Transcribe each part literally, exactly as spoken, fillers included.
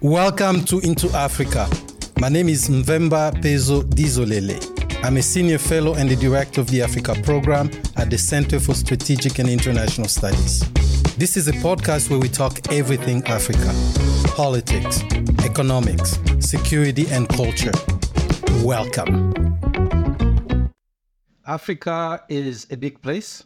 Welcome to Into Africa. My name is Mvemba Pezo Dizolele. I'm a senior fellow and the director of the Africa program at the Center for Strategic and International Studies. This is a podcast where we talk everything Africa: politics, economics, security, and culture. Welcome. Africa is a big place.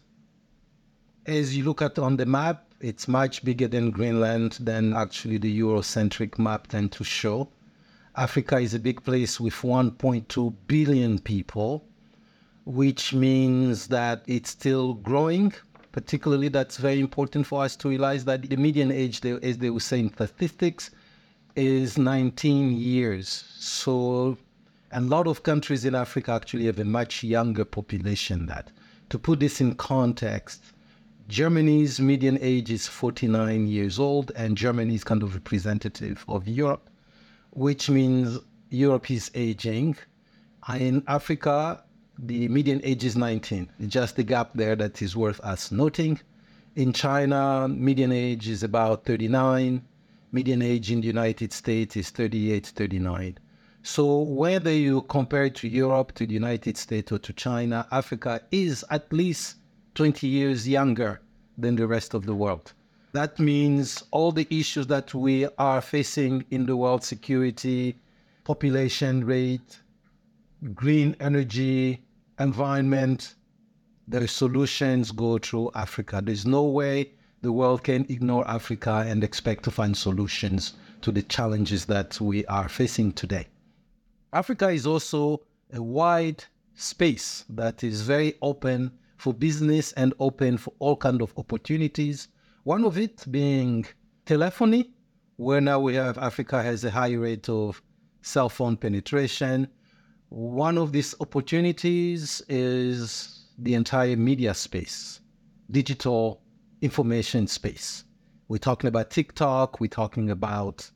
As you look at on the map, it's much bigger than Greenland than actually the Eurocentric map tend to show. Africa is a big place with one point two billion people, which means that it's still growing. Particularly, that's very important for us to realize that the median age, as they were saying, statistics, is nineteen years. So a lot of countries in Africa actually have a much younger population than that. To put this in context, Germany's median age is forty-nine years old, and Germany is kind of representative of Europe, which means Europe is aging. In Africa, the median age is nineteen. It's just the gap there that is worth us noting. In China, median age is about thirty-nine. Median age in the United States is thirty-eight, thirty-nine. So whether you compare it to Europe, to the United States, or to China, Africa is at least twenty years younger than the rest of the world. That means all the issues that we are facing in the world: security, population rate, green energy, environment, the solutions go through Africa. There's no way the world can ignore Africa and expect to find solutions to the challenges that we are facing today. Africa is also a wide space that is very open for business and open for all kinds of opportunities. One of it being telephony, where now we have Africa has a high rate of cell phone penetration. One of these opportunities is the entire media space, digital information space. We're talking about TikTok, we're talking about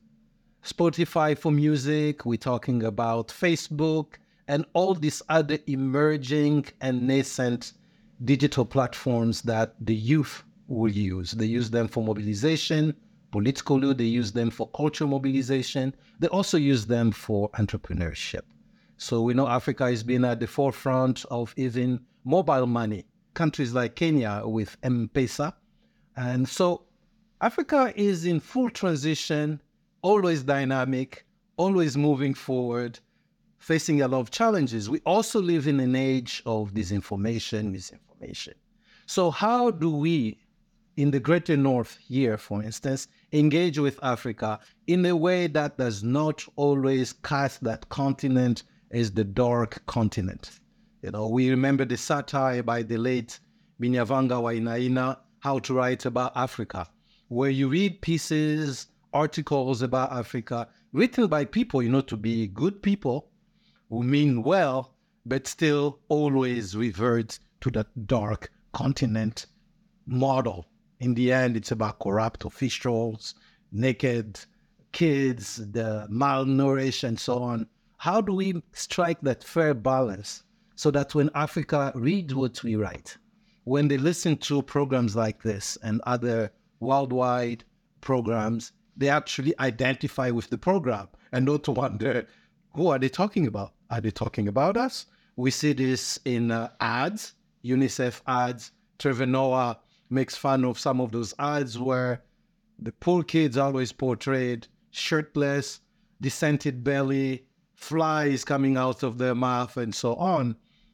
Spotify for music, we're talking about Facebook, and all these other emerging and nascent digital platforms that the youth will use. They use them for mobilization, politically, they use them for cultural mobilization. They also use them for entrepreneurship. So we know Africa has been at the forefront of even mobile money. Countries like Kenya with M-Pesa. And so Africa is in full transition, always dynamic, always moving forward, facing a lot of challenges. We also live in an age of disinformation, misinformation. So how do we, in the Greater North here, for instance, engage with Africa in a way that does not always cast that continent as the dark continent? You know, we remember the satire by the late Binyavanga Wainaina, How to Write About Africa, where you read pieces, articles about Africa, written by people, you know, to be good people, who mean well, but still always revert to that dark continent model. In the end, it's about corrupt officials, naked kids, the malnourished, and so on. How do we strike that fair balance so that when Africa reads what we write, when they listen to programs like this and other worldwide programs, they actually identify with the program and not wonder, who are they talking about? Are they talking about us? We see this in uh, ads, UNICEF ads. Trevor Noah makes fun of some of those ads where the poor kids are always portrayed shirtless, descended belly, flies coming out of their mouth, and so on.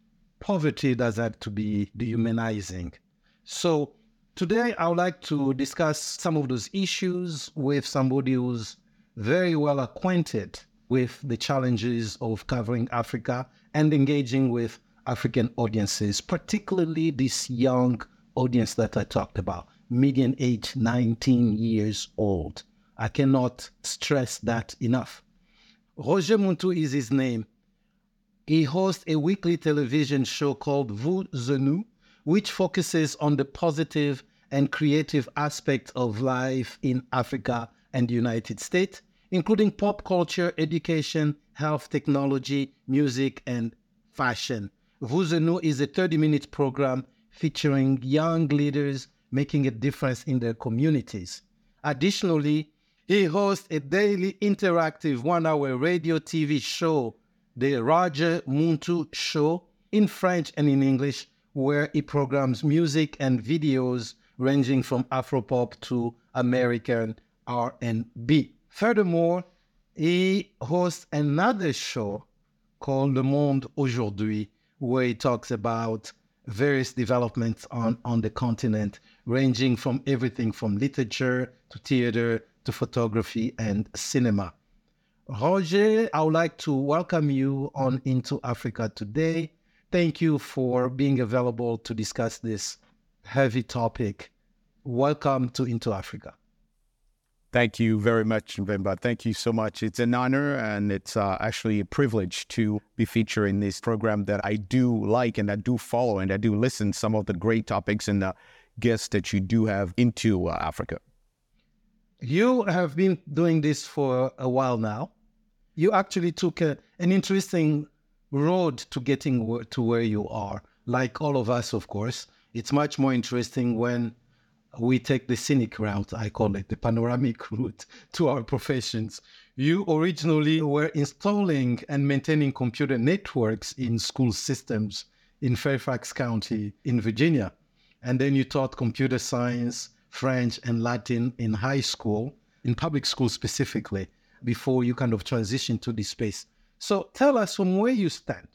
Poverty does have to be dehumanizing. So today I would like to discuss some of those issues with somebody who's very well acquainted with the challenges of covering Africa and engaging with African audiences, particularly this young audience that I talked about, median age nineteen years old. I cannot stress that enough. Roger Muntu is his name. He hosts a weekly television show called Vous et Nous, which focuses on the positive and creative aspects of life in Africa and the United States, including pop culture, education, health, technology, music, and fashion. Vous et Nous is a thirty-minute program featuring young leaders making a difference in their communities. Additionally, He hosts a daily interactive one-hour radio T V show, The Roger Muntu Show, in French and in English, where he programs music and videos ranging from Afropop to American R and B. Furthermore, he hosts another show called Le Monde Aujourd'hui, where he talks about various developments on, on the continent, ranging from everything from literature to theater to photography and cinema. Roger, I would like to welcome you on Into Africa today. Thank you for being available to discuss this heavy topic. Welcome to Into Africa. Thank you very much, Mvemba. Thank you so much. It's an honor and it's uh, actually a privilege to be featured in this program that I do like and I do follow and I do listen to some of the great topics and the guests that you do have into uh, Africa. You have been doing this for a while now. You actually took a, an interesting road to getting to where you are. Like all of us, of course, it's much more interesting when we take the scenic route, I call it, the panoramic route to our professions. You originally were installing and maintaining computer networks in school systems in Fairfax County in Virginia. And then you taught computer science, French, and Latin in high school, in public school specifically, before you kind of transitioned to this space. So tell us from where you stand,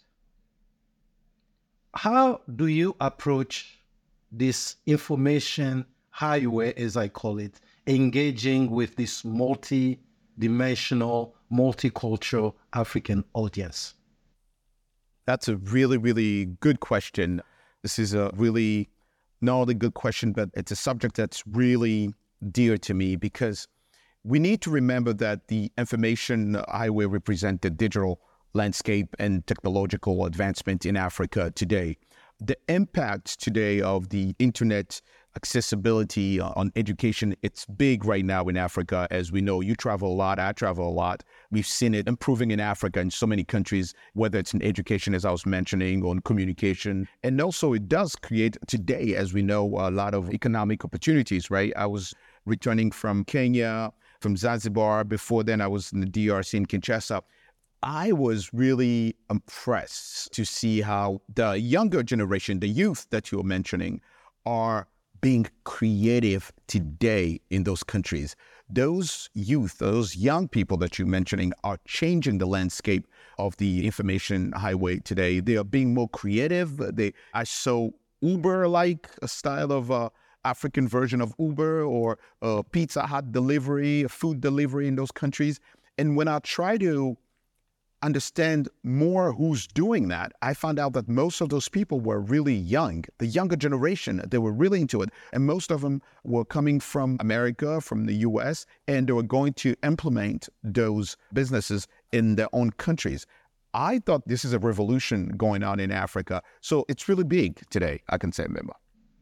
how do you approach this information highway, as I call it, engaging with this multi-dimensional, multicultural African audience? That's a really, really good question. This is a really not only good question, but it's a subject that's really dear to me because we need to remember that the information highway represents the digital landscape and technological advancement in Africa today. The impact today of the internet accessibility on education, it's big right now in Africa. As we know, you travel a lot, I travel a lot. We've seen it improving in Africa in so many countries, whether it's in education, as I was mentioning, or in communication. And also it does create today, as we know, a lot of economic opportunities, right? I was returning from Kenya, from Zanzibar. Before then, I was in the D R C in Kinshasa. I was really impressed to see how the younger generation, the youth that you're mentioning, are being creative today in those countries. Those youth, those young people that you're mentioning are changing the landscape of the information highway today. They are being more creative. They I saw Uber-like a style of uh, African version of Uber or uh, Pizza Hut delivery, food delivery in those countries. And when I try to understand more who's doing that, I found out that most of those people were really young. The younger generation, they were really into it. And most of them were coming from America, from the U S, and they were going to implement those businesses in their own countries. I thought this is a revolution going on in Africa. So it's really big today, I can say, Mvemba.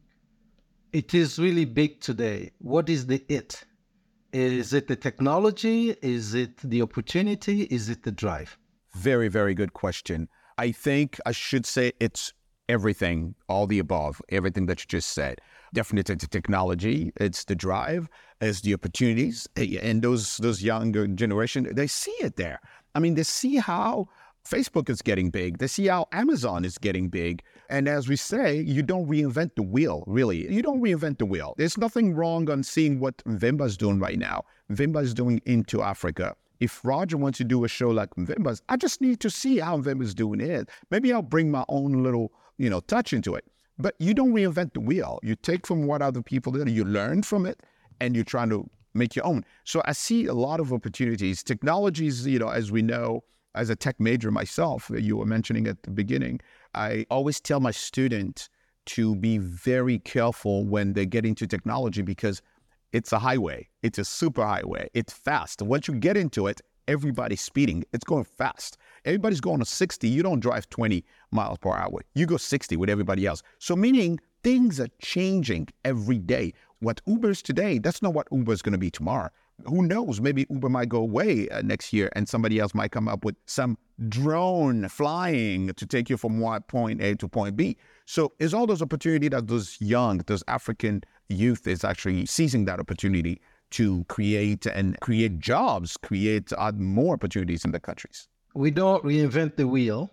It is really big today. What is the it? Is it the technology? Is it the opportunity? Is it the drive? Very, very good question. I think I should say it's everything, all the above, everything that you just said. Definitely it's the technology, it's the drive, it's the opportunities. And those those younger generation, they see it there. I mean, they see how Facebook is getting big. They see how Amazon is getting big. And as we say, you don't reinvent the wheel, really. You don't reinvent the wheel. There's nothing wrong on seeing what Mvemba is doing right now. Mvemba is doing Into Africa. If Roger wants to do a show like Mvemba's, I just need to see how Mvemba's doing it. Maybe I'll bring my own little, you know, touch into it. But you don't reinvent the wheel. You take from what other people did, you learn from it, and you're trying to make your own. So I see a lot of opportunities. Technologies, you know, as we know, as a tech major myself, you were mentioning at the beginning, I always tell my students to be very careful when they get into technology because it's a highway. It's a super highway. It's fast. Once you get into it, everybody's speeding. It's going fast. Everybody's going to sixty. You don't drive twenty miles per hour. You go sixty with everybody else. So meaning things are changing every day. What Uber's today, that's not what Uber's going to be tomorrow. Who knows? Maybe Uber might go away uh, next year and somebody else might come up with some drone flying to take you from one point A to point B. So it's all those opportunity that those young, those African youth is actually seizing that opportunity to create and create jobs, create uh, more opportunities in the countries? We don't reinvent the wheel,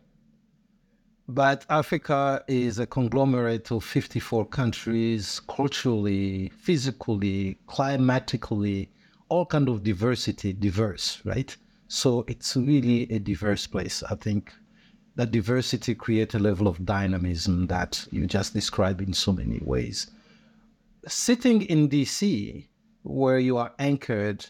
but Africa is a conglomerate of fifty-four countries, culturally, physically, climatically, all kind of diversity, diverse, right? So it's really a diverse place. I think that diversity creates a level of dynamism that you just described in so many ways. Sitting in D C, where you are anchored,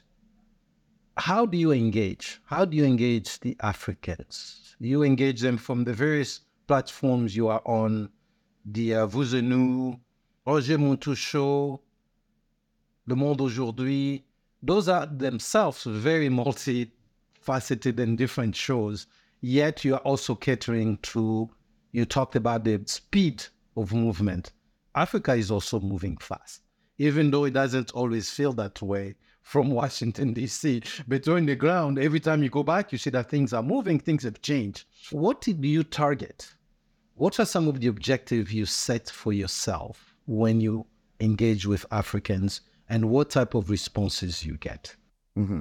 how do you engage? How do you engage the Africans? You engage them from the various platforms you are on, the uh, Vous et Nous, Roger Montou Show, Le Monde Aujourd'hui. Those are themselves very multifaceted and different shows, yet you are also catering to, you talked about the speed of movement. Africa is also moving fast, even though it doesn't always feel that way from Washington, D C. But on the ground, every time you go back, you see that things are moving, things have changed. What do you target? What are some of the objectives you set for yourself when you engage with Africans, and what type of responses you get? Mm-hmm.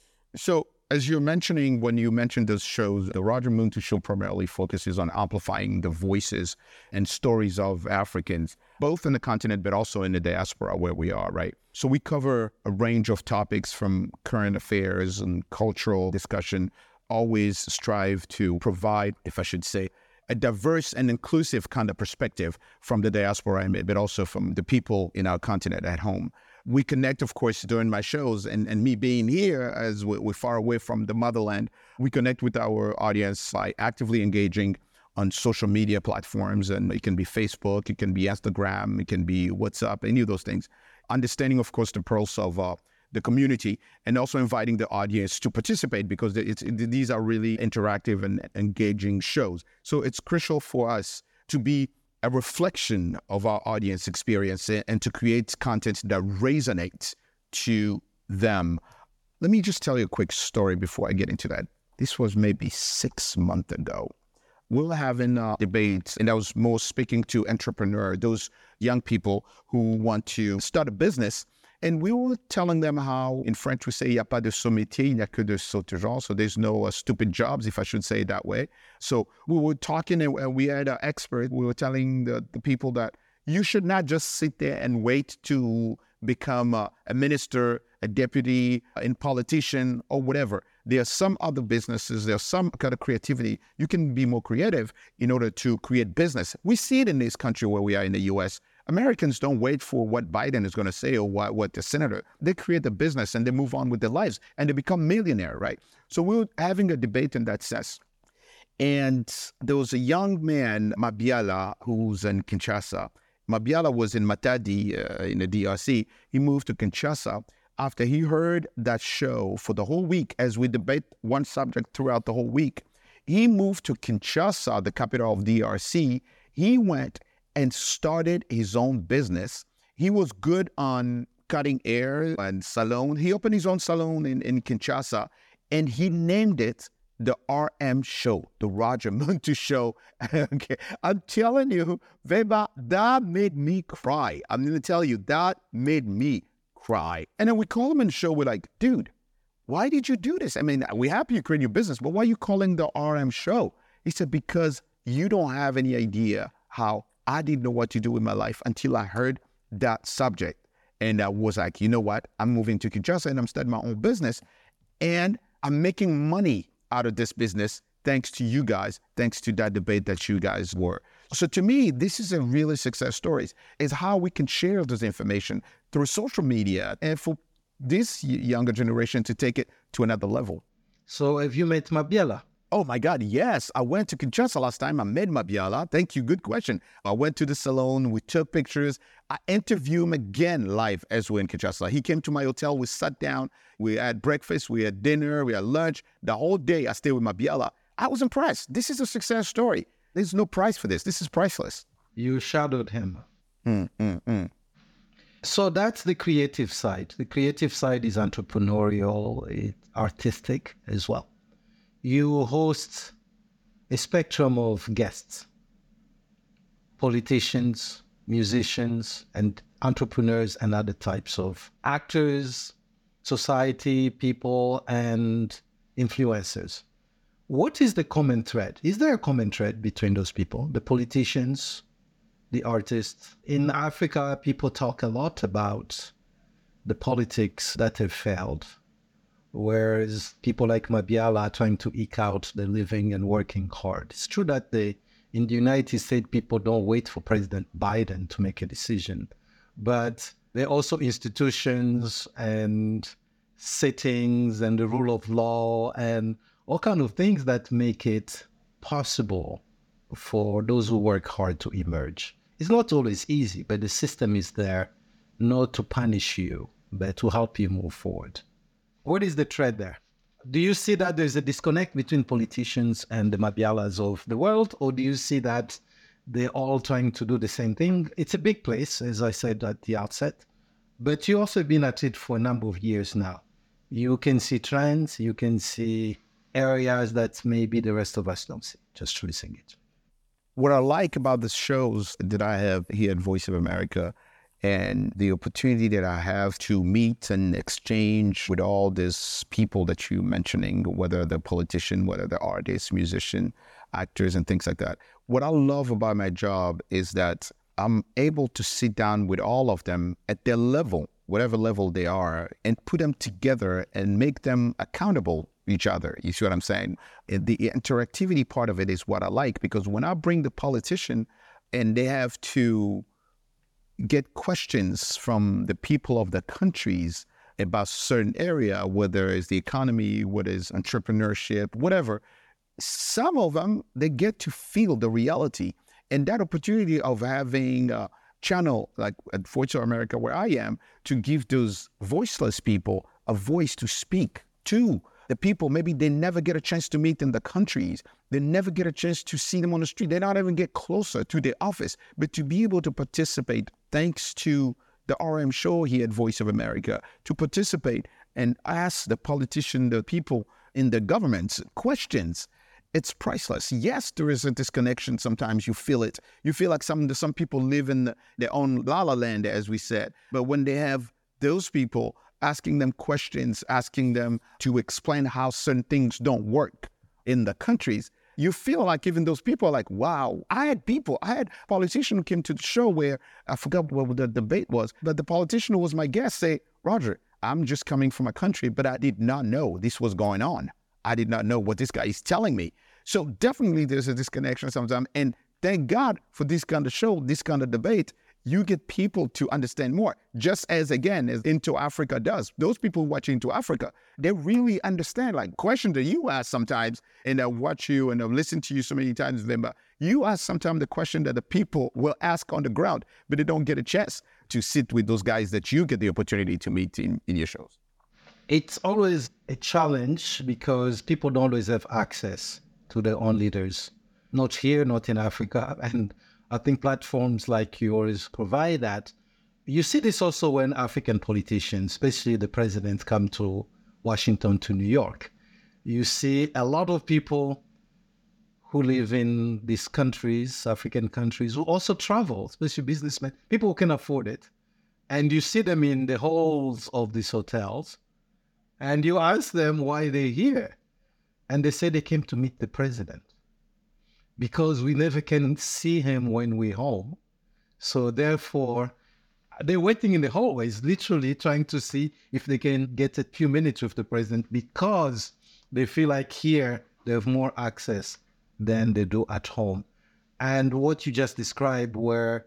So, as you're mentioning, when you mentioned those shows, the Roger Muntu Show primarily focuses on amplifying the voices and stories of Africans, both in the continent, but also in the diaspora where we are, right? So we cover a range of topics from current affairs and cultural discussion, always strive to provide, if I should say, a diverse and inclusive kind of perspective from the diaspora, but also from the people in our continent at home. We connect, of course, during my shows, and, and me being here as we're far away from the motherland, we connect with our audience by actively engaging on social media platforms. And it can be Facebook, it can be Instagram, it can be WhatsApp, any of those things. Understanding, of course, the pulse of uh, the community, and also inviting the audience to participate, because it's, it, these are really interactive and engaging shows. So it's crucial for us to be a reflection of our audience experience and to create content that resonates to them. Let me just tell you a quick story before I get into that. This was maybe six months ago. We were having a debate, and I was more speaking to entrepreneurs, those young people who want to start a business. And we were telling them how, in French, we say, il n'y a pas de sot métier, il n'y a que de sots gens. So there's no uh, stupid jobs, if I should say it that way. So we were talking, and we had an expert. We were telling the, the people that you should not just sit there and wait to become a, a minister, a deputy, a politician, or whatever. There are some other businesses, there's some kind of creativity. You can be more creative in order to create business. We see it in this country where we are in the U S. Americans don't wait for what Biden is going to say or what, what the senator. They create a business and they move on with their lives and they become millionaire, right? So we were having a debate in that sense. And there was a young man, Mabiala, who's in Kinshasa. Mabiala was in Matadi uh, in the D R C. He moved to Kinshasa after he heard that show for the whole week as we debate one subject throughout the whole week. He moved to Kinshasa, the capital of D R C. He went and started his own business. He was good on cutting hair and salon. He opened his own salon in, in Kinshasa, and he named it the R M Show, the Roger Muntu Show. Okay. I'm telling you, Weber, that made me cry. I'm going to tell you, that made me cry. And then we call him in the show. We're like, dude, why did you do this? I mean, we're happy you created your business, but why are you calling the R M Show? He said, because you don't have any idea how I didn't know what to do with my life until I heard that subject. And I was like, you know what? I'm moving to Kinshasa and I'm starting my own business. And I'm making money out of this business thanks to you guys, thanks to that debate that you guys were. So to me, this is a really success story. It's how we can share this information through social media and for this younger generation to take it to another level. So have you met Mabiala? Oh my God, yes. I went to Kinshasa last time. I met Mabiala. Thank you. Good question. I went to the salon. We took pictures. I interviewed him again live as we're in Kinshasa. He came to my hotel. We sat down. We had breakfast. We had dinner. We had lunch. The whole day I stayed with Mabiala. I was impressed. This is a success story. There's no price for this. This is priceless. You shadowed him. Mm, mm, mm. So that's the creative side. The creative side is entrepreneurial, it's artistic as well. You host a spectrum of guests, politicians, musicians, and entrepreneurs and other types of actors, society, people, and influencers. What is the common thread? Is there a common thread between those people, the politicians, the artists? In Africa, people talk a lot about the politics that have failed, whereas people like Mabiala are trying to eke out the living and working hard. It's true that they, in the United States, people don't wait for President Biden to make a decision, but there are also institutions and settings and the rule of law and all kind of things that make it possible for those who work hard to emerge. It's not always easy, but the system is there not to punish you, but to help you move forward. What is the thread there? Do you see that there's a disconnect between politicians and the Mabialas of the world, or do you see that they're all trying to do the same thing? It's a big place, as I said at the outset, but you also been at it for a number of years now. You can see trends, you can see areas that maybe the rest of us don't see, just releasing it. What I like about the shows that I have here at Voice of America and the opportunity that I have to meet and exchange with all these people that you're mentioning, whether they're politician, whether they're artists, musician, actors, and things like that. What I love about my job is that I'm able to sit down with all of them at their level, whatever level they are, and put them together and make them accountable each other. You see what I'm saying? The interactivity part of it is what I like, because when I bring the politician and they have to get questions from the people of the countries about certain area, whether it's the economy, whether it's entrepreneurship, whatever, some of them, they get to feel the reality. And that opportunity of having a channel like at Voice of America, where I am, to give those voiceless people a voice to speak to the people maybe they never get a chance to meet in the countries. They never get a chance to see them on the street. They don't even get closer to their office. But to be able to participate, thanks to the R M show here at Voice of America, to participate and ask the politician, the people in the governments questions, it's priceless. Yes, there is a disconnection. Sometimes you feel it. You feel like some some people live in their own la la land, as we said. But when they have those people asking them questions, asking them to explain how certain things don't work in the countries, you feel like even those people are like, wow, I had people, I had a politician who came to the show where, I forgot what the debate was, but the politician who was my guest say, Roger, I'm just coming from a country, but I did not know this was going on. I did not know what this guy is telling me. So definitely there's a disconnection sometimes. And thank God for this kind of show, this kind of debate. You get people to understand more, just as, again, as Into Africa does. Those people watching Into Africa, they really understand, like, questions that you ask sometimes, and I watch you and I listen to you so many times, Vimba. You ask sometimes the question that the people will ask on the ground, but they don't get a chance to sit with those guys that you get the opportunity to meet in, in your shows. It's always a challenge because people don't always have access to their own leaders, not here, not in Africa. And I think platforms like yours provide that. You see this also when African politicians, especially the president, come to Washington, to New York. You see a lot of people who live in these countries, African countries, who also travel, especially businessmen, people who can afford it. And you see them in the halls of these hotels, and you ask them why they're here. And they say they came to meet the president, because we never can see him when we're home. So therefore, they're waiting in the hallways, literally trying to see if they can get a few minutes with the president, because they feel like here they have more access than they do at home. And what you just described, where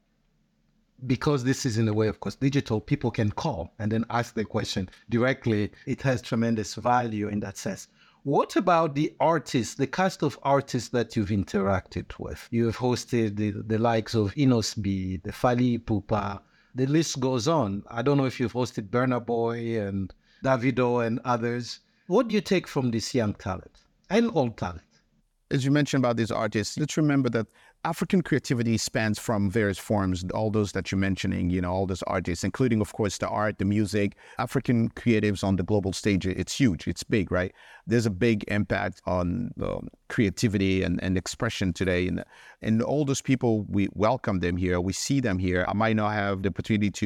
because this is in a way, of course, digital, people can call and then ask the question directly. It has tremendous value in that sense. What about the artists, the cast of artists that you've interacted with? You have hosted the, the likes of Enos B, the Fally Ipupa, the list goes on. I don't know if you've hosted Burna Boy and Davido and others. What do you take from this young talent and old talent? As you mentioned about these artists, let's remember that African creativity spans from various forms, all those that you're mentioning, you know, all those artists, including, of course, the art, the music. African creatives on the global stage, it's huge, it's big, right? There's a big impact on the creativity and, and expression today. And, and all those people, we welcome them here, we see them here. I might not have the opportunity to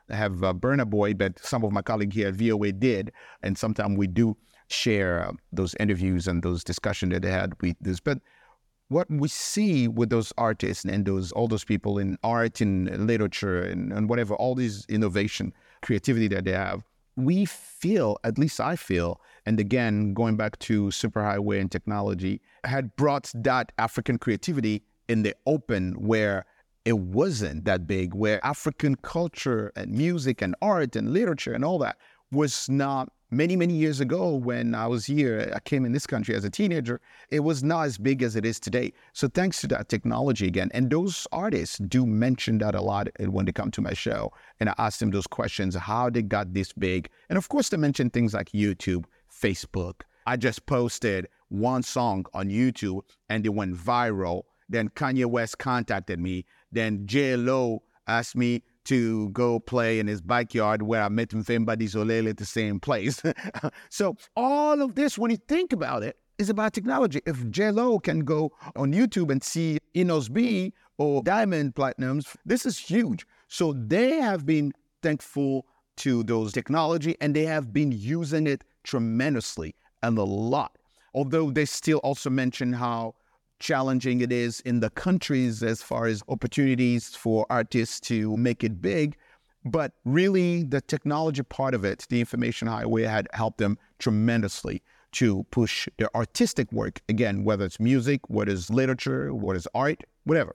have uh, Burna Boy, but some of my colleagues here at V O A did. And sometimes we do share uh, those interviews and those discussions that they had with this. But what we see with those artists and those all those people in art and literature and, and whatever, all these innovation, creativity that they have, we feel, at least I feel, and again, going back to Superhighway and technology, had brought that African creativity in the open where it wasn't that big, where African culture and music and art and literature and all that was not. Many, many years ago when I was here, I came in this country as a teenager, it was not as big as it is today. So thanks to that technology again, and those artists do mention that a lot when they come to my show, and I ask them those questions, how they got this big. And of course, they mention things like YouTube, Facebook. I just posted one song on YouTube and it went viral. Then Kanye West contacted me. Then J Lo asked me to go play in his backyard where I met Mfemba Dizolele at the same place. So all of this, when you think about it, is about technology. If J Lo can go on YouTube and see Enos B or Diamond Platinums, this is huge. So they have been thankful to those technology and they have been using it tremendously and a lot. Although they still also mention how challenging it is in the countries as far as opportunities for artists to make it big. But really, the technology part of it, the information highway, had helped them tremendously to push their artistic work, again, whether it's music, whether it's literature, whether it's art, whatever.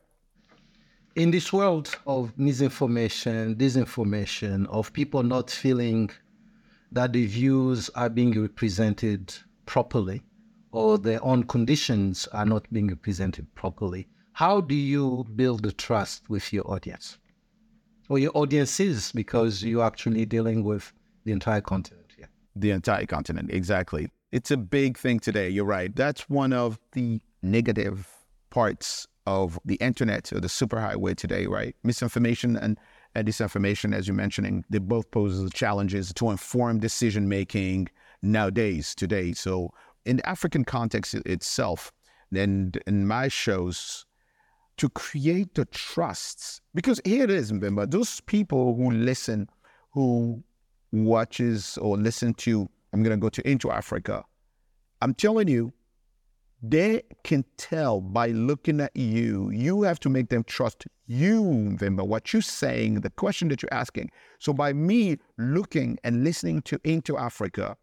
In this world of misinformation, disinformation, of people not feeling that the views are being represented properly, or their own conditions are not being represented properly, how do you build the trust with your audience? Or your audiences, because you're actually dealing with the entire continent here. The entire continent, exactly. It's a big thing today, you're right. That's one of the negative parts of the internet or the superhighway today, right? Misinformation and, and disinformation, as you're mentioning, they both pose challenges to inform decision-making nowadays, today. So in the African context itself, and in my shows, to create the trusts, because here it is, remember, those people who listen, who watches or listen to, I'm going to go to Into Africa, I'm telling you, they can tell by looking at you. You have to make them trust you, remember, what you're saying, the question that you're asking. So by me looking and listening to Into Africa,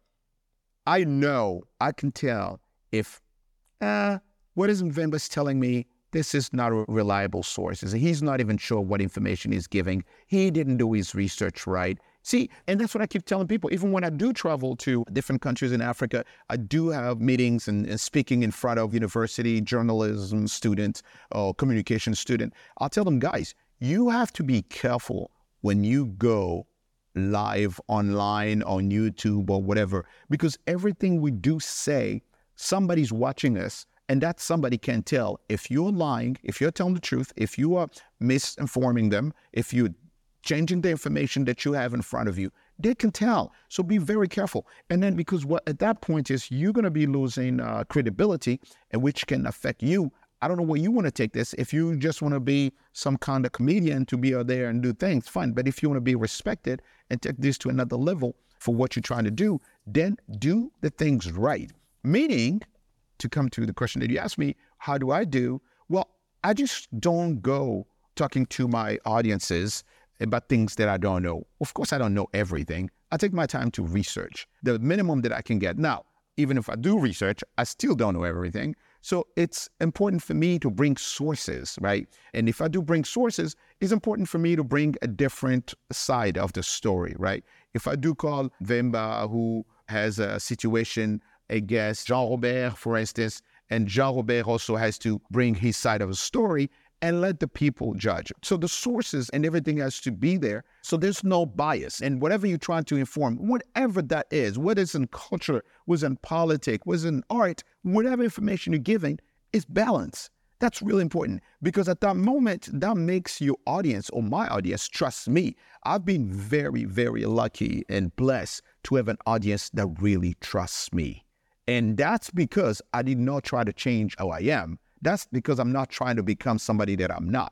I know, I can tell if, uh, what is Mvemba's telling me, this is not a reliable source. He's not even sure what information he's giving. He didn't do his research right. See, and that's what I keep telling people. Even when I do travel to different countries in Africa, I do have meetings and, and speaking in front of university journalism students or communication student. I'll tell them, guys, you have to be careful when you go live online on YouTube or whatever, because everything we do say, somebody's watching us, and that somebody can tell if you're lying, if you're telling the truth, if you are misinforming them, if you're changing the information that you have in front of you, they can tell. So be very careful. And then because what at that point is you're going to be losing uh, credibility, and which can affect you. I don't know where you want to take this. If you just want to be some kind of comedian to be out there and do things, fine. But if you want to be respected and take this to another level for what you're trying to do, then do the things right. Meaning, to come to the question that you asked me, how do I do? Well, I just don't go talking to my audiences about things that I don't know. Of course, I don't know everything. I take my time to research the minimum that I can get. Now, even if I do research, I still don't know everything. So it's important for me to bring sources, right? And if I do bring sources, it's important for me to bring a different side of the story, right? If I do call Mvemba, who has a situation against Jean-Robert, for instance, and Jean-Robert also has to bring his side of the story and let the people judge. So the sources and everything has to be there. So there's no bias. And whatever you're trying to inform, whatever that is, whether it's in culture, whether in politics, whether in art, whatever information you're giving is balance. That's really important, because at that moment, that makes your audience or my audience trust me. I've been very, very lucky and blessed to have an audience that really trusts me. And that's because I did not try to change who I am. That's because I'm not trying to become somebody that I'm not.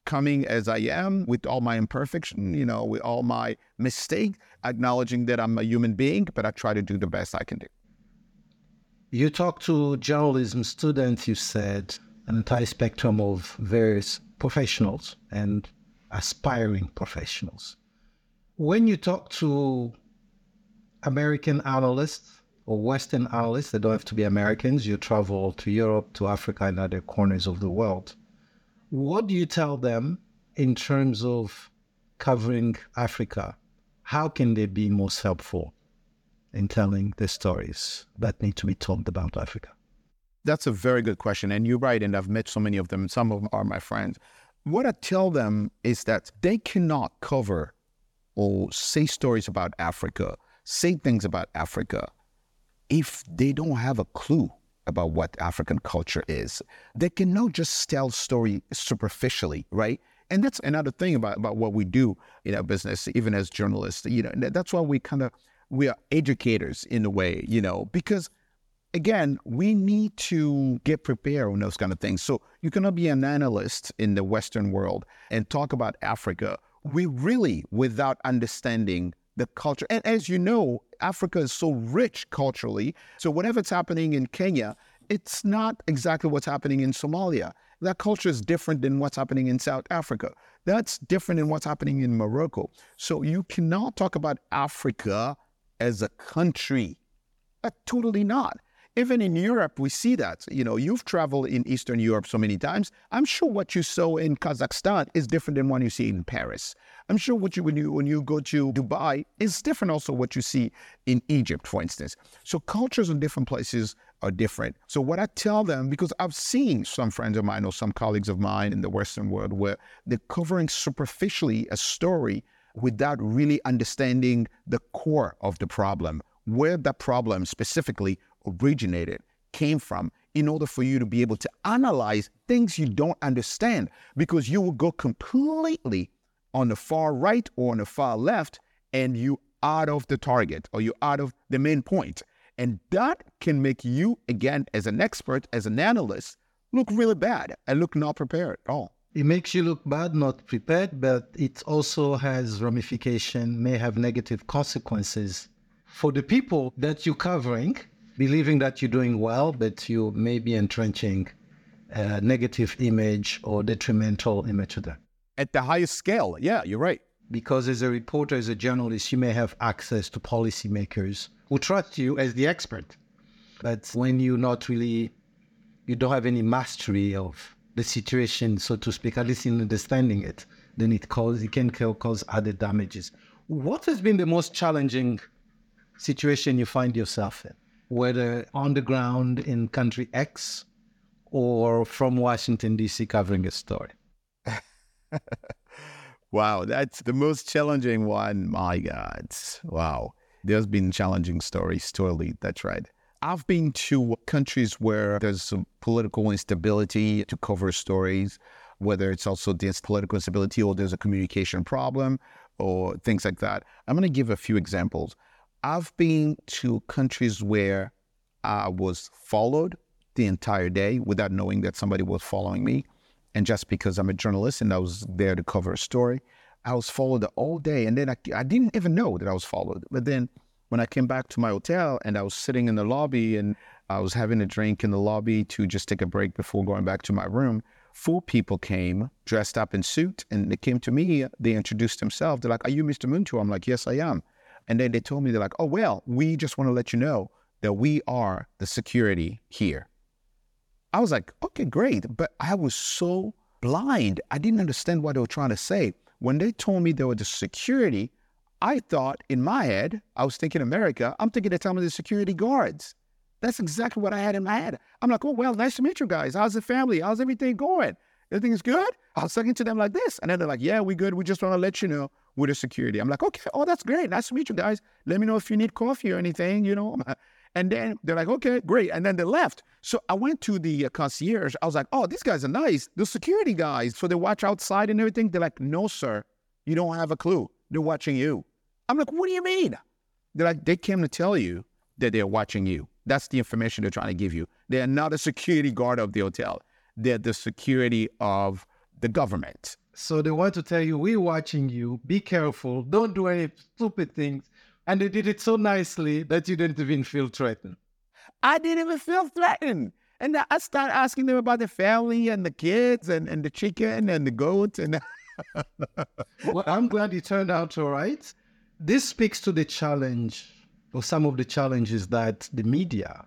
coming as I am with all my imperfection, you know, with all my mistakes, acknowledging that I'm a human being, but I try to do the best I can do. You talk to journalism students, you said, an entire spectrum of various professionals and aspiring professionals. When you talk to American analysts or Western analysts, they don't have to be Americans, you travel to Europe, to Africa, and other corners of the world. What do you tell them in terms of covering Africa? How can they be most helpful in telling the stories that need to be told about Africa? That's a very good question. And you're right. And I've met so many of them. Some of them are my friends. What I tell them is that they cannot cover or say stories about Africa, say things about Africa, if they don't have a clue about what African culture is. They cannot just tell story superficially, right? And that's another thing about, about what we do in our business, even as journalists. You know, that's why we kind of, we are educators in a way, you know, because again, we need to get prepared on those kind of things. So you cannot be an analyst in the Western world and talk about Africa. We really, without understanding the culture. And as you know, Africa is so rich culturally. So whatever's happening in Kenya, it's not exactly what's happening in Somalia. That culture is different than what's happening in South Africa. That's different than what's happening in Morocco. So you cannot talk about Africa as a country. Uh, totally not. Even in Europe, we see that. You know, you've traveled in Eastern Europe so many times. I'm sure what you saw in Kazakhstan is different than what you see in Paris. I'm sure what you when you when you go to Dubai is different also what you see in Egypt, for instance. So cultures in different places are different. So what I tell them, because I've seen some friends of mine or some colleagues of mine in the Western world where they're covering superficially a story without really understanding the core of the problem, where the problem specifically originated, came from, in order for you to be able to analyze things you don't understand, because you will go completely on the far right or on the far left and you out of the target or you out of the main point. And that can make you, again, as an expert, as an analyst, look really bad and look not prepared at all. It makes you look bad, not prepared, but it also has ramification, may have negative consequences for the people that you're covering, believing that you're doing well, but you may be entrenching a negative image or detrimental image to them. At the highest scale, yeah, you're right. Because as a reporter, as a journalist, you may have access to policymakers who trust you as the expert. But when you're not really, you don't have any mastery of the situation, so to speak, at least in understanding it, then it, cause, it can cause other damages. What has been the most challenging situation you find yourself in? Whether on the ground in country X or from Washington, D C covering a story? Wow, that's the most challenging one. My God. Wow. There's been challenging stories, totally. That's right. I've been to countries where there's some political instability to cover stories, whether it's also this political instability or there's a communication problem or things like that. I'm going to give a few examples. I've been to countries where I was followed the entire day without knowing that somebody was following me. And just because I'm a journalist and I was there to cover a story, I was followed all day. And then I, I didn't even know that I was followed. But then when I came back to my hotel and I was sitting in the lobby and I was having a drink in the lobby to just take a break before going back to my room, four people came dressed up in suit and they came to me. They introduced themselves. They're like, "Are you Mister Muntu?" I'm like, "Yes, I am." And then they told me, they're like, "Oh, well, we just want to let you know that we are the security here." I was like, okay, great. But I was so blind. I didn't understand what they were trying to say. When they told me they were the security, I thought in my head, I was thinking America, I'm thinking they're telling me the security guards. That's exactly what I had in my head. I'm like, "Oh, well, nice to meet you guys. How's the family? How's everything going? Everything is good?" I was talking to them like this. And then they're like, "Yeah, we good. We just want to let you know we're the security." I'm like, "Okay, oh, that's great. Nice to meet you guys. Let me know if you need coffee or anything, you know." And then they're like, "Okay, great." And then they left. So I went to the concierge. I was like, "Oh, these guys are nice. The security guys." So they watch outside and everything. They're like, "No, sir. You don't have a clue. They're watching you." I'm like, "What do you mean?" They're like, "They came to tell you that they're watching you. That's the information they're trying to give you. They're not a security guard of the hotel. They're the security of the government." So they want to tell you, we're watching you, be careful, don't do any stupid things. And they did it so nicely that you didn't even feel threatened. I didn't even feel threatened. And I started asking them about the family and the kids and, and the chicken and the goat. And Well, I'm glad it turned out all right. This speaks to the challenge, or some of the challenges that the media,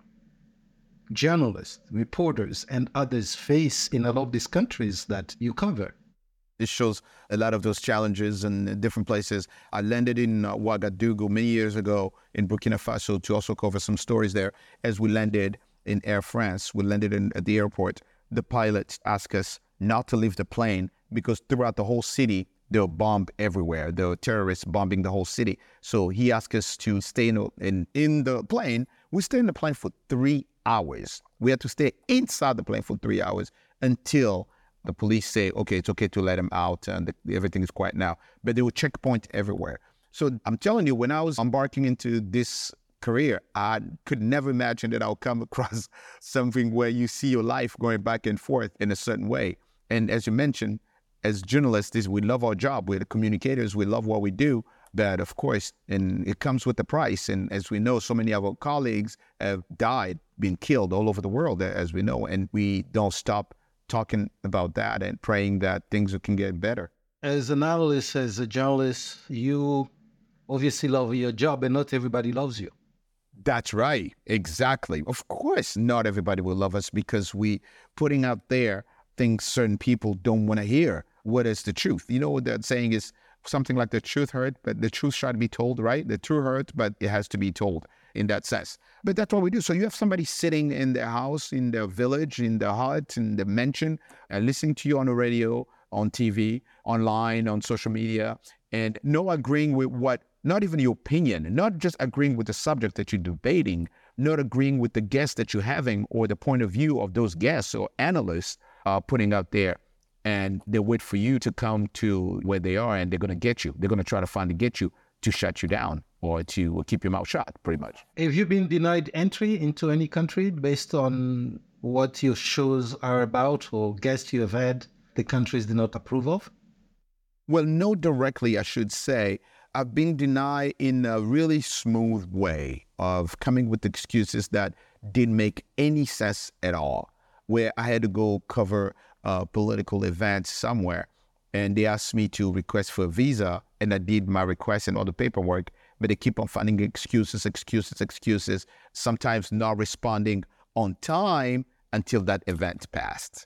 journalists, reporters, and others face in a lot of these countries that you cover. it shows a lot of those challenges in different places. I landed in uh, Ouagadougou many years ago in Burkina Faso to also cover some stories there. As we landed in Air France, we landed in, at the airport. The pilot asked us not to leave the plane because throughout the whole city, there were bombs everywhere. There were terrorists bombing the whole city. So he asked us to stay in, in, in the plane. We stayed in the plane for three hours. We had to stay inside the plane for three hours until the police say, okay, it's okay to let him out and the, everything is quiet now. But there were checkpoints everywhere. So I'm telling you, when I was embarking into this career, I could never imagine that I'll come across something where you see your life going back and forth in a certain way. And as you mentioned, as journalists, we love our job. We're the communicators. We love what we do. But of course, and it comes with a price. And as we know, so many of our colleagues have died, been killed all over the world, as we know. And we don't stop talking about that and praying that things can get better. As an analyst, as a journalist, you obviously love your job, and not everybody loves you. That's right. Exactly. Of course, not everybody will love us because we putting out there things certain people don't want to hear. What is the truth? You know what that saying is? Something like the truth hurt, but the truth should be told, right? The truth hurt, but it has to be told in that sense. But that's what we do. So you have somebody sitting in their house, in their village, in their hut, in the mansion, and listening to you on the radio, on T V, online, on social media, and no agreeing with what, not even your opinion, not just agreeing with the subject that you're debating, not agreeing with the guests that you're having or the point of view of those guests or analysts uh, putting out there. And they wait for you to come to where they are, and they're going to get you. They're going to try to find to get you to shut you down or to keep your mouth shut, pretty much. Have you been denied entry into any country based on what your shows are about or guests you have had the countries did not approve of? Well, no, directly, I should say. I've been denied in a really smooth way of coming with excuses that didn't make any sense at all, where I had to go cover a political event somewhere, and they asked me to request for a visa, and I did my request and all the paperwork, but they keep on finding excuses, excuses, excuses, sometimes not responding on time until that event passed.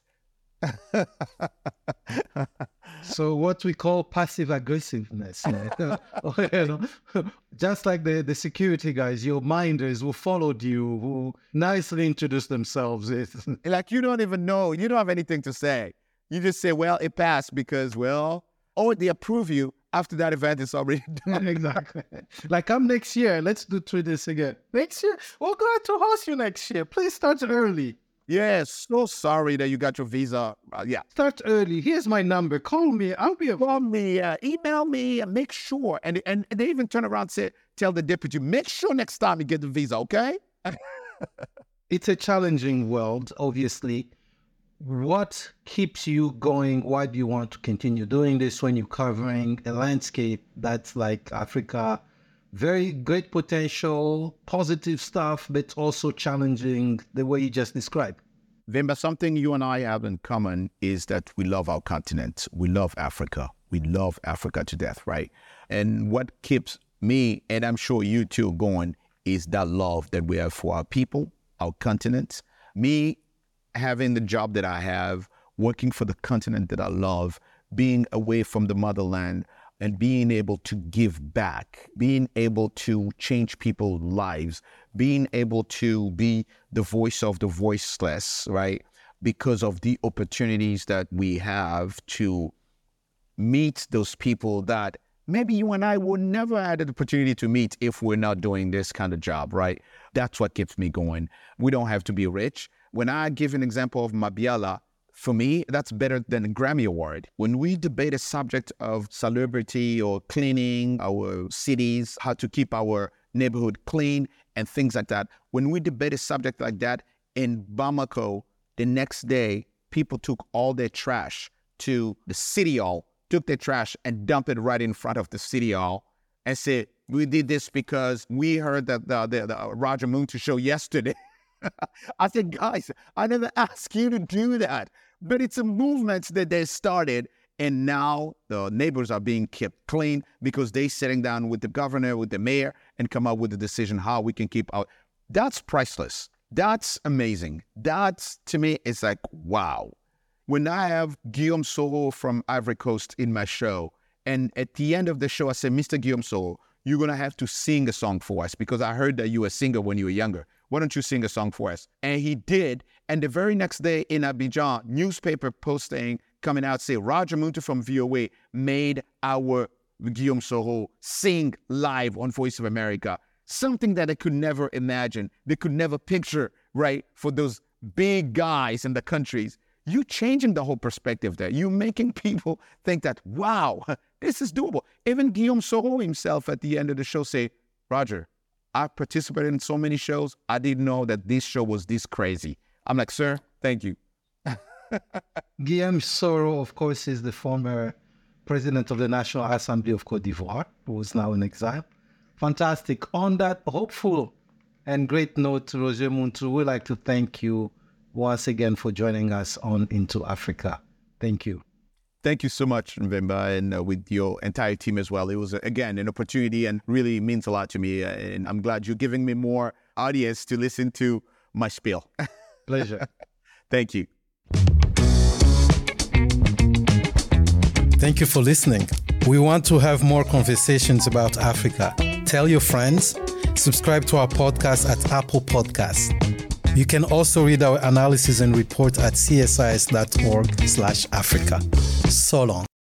So what we call passive aggressiveness, you know? Just like the, the security guys, your minders who followed you, who nicely introduced themselves. Like you don't even know, you don't have anything to say. You just say, well, it passed because, well, or they approve you after that event is already done. Exactly. Like come next year, let's do three this again. Next year, we're going to host you next year. Please start early. Yes, so sorry that you got your visa. Uh, yeah. Start early. Here's my number. Call me. I'll be Call me, uh, email me, and make sure. And, and and they even turn around and say, tell the deputy, make sure next time you get the visa, okay? It's a challenging world, obviously. What keeps you going? Why do you want to continue doing this when you're covering a landscape that's like Africa? Very great potential, positive stuff, but also challenging the way you just described. Vemba, something you and I have in common is that we love our continent. We love Africa. We love Africa to death, right? And what keeps me, and I'm sure you too, going is that love that we have for our people, our continent. Me having the job that I have, working for the continent that I love, being away from the motherland, and being able to give back, being able to change people's lives, being able to be the voice of the voiceless, right? Because of the opportunities that we have to meet those people that maybe you and I would never had the opportunity to meet if we're not doing this kind of job, right? That's what keeps me going. We don't have to be rich. When I give an example of Mabiala, for me, that's better than a Grammy Award. When we debate a subject of celebrity or cleaning our cities, how to keep our neighborhood clean and things like that, when we debate a subject like that in Bamako, the next day, people took all their trash to the city hall took their trash and dumped it right in front of the city hall and said, we did this because we heard that the, the, the Roger Munter show yesterday. I said, guys, I never asked you to do that. But it's a movement that they started, and now the neighbors are being kept clean because they're sitting down with the governor, with the mayor, and come up with a decision how we can keep out. That's priceless. That's amazing. That's, to me, it's like, wow. When I have Guillaume Soro from Ivory Coast in my show, and at the end of the show, I say, Mister Guillaume Soro, you're going to have to sing a song for us because I heard that you were a singer when you were younger. Why don't you sing a song for us? And he did. And the very next day in Abidjan, newspaper posting coming out say, Roger Munter from V O A made our Guillaume Soro sing live on Voice of America. Something that they could never imagine. They could never picture, right, for those big guys in the countries. You're changing the whole perspective there. You're making people think that, wow, this is doable. Even Guillaume Soro himself at the end of the show say, Roger, I participated in so many shows. I didn't know that this show was this crazy. I'm like, sir, thank you. Guillaume Soro, of course, is the former president of the National Assembly of Côte d'Ivoire, who is now in exile. Fantastic. On that hopeful and great note, Roger Munter, we'd like to thank you once again for joining us on Into Africa. Thank you. Thank you so much, Mvemba, and uh, with your entire team as well. It was, uh, again, an opportunity and really means a lot to me. Uh, and I'm glad you're giving me more audience to listen to my spiel. Pleasure. Thank you. Thank you for listening. We want to have more conversations about Africa. Tell your friends. Subscribe to our podcast at Apple Podcasts. You can also read our analysis and report at c s i s dot org slash Africa. So long.